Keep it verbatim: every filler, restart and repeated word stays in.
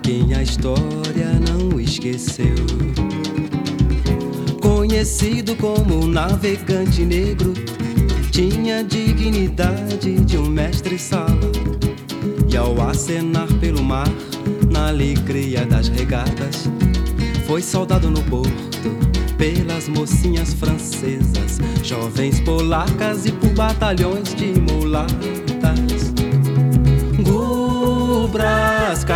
quem a história não esqueceu. Conhecido como um navegante negro, tinha a dignidade de um mestre-sala. E ao acenar pelo mar, na alegria das regatas, foi saudado no porto pelas mocinhas francesas, jovens polacas e por batalhões de mulatas. Gubras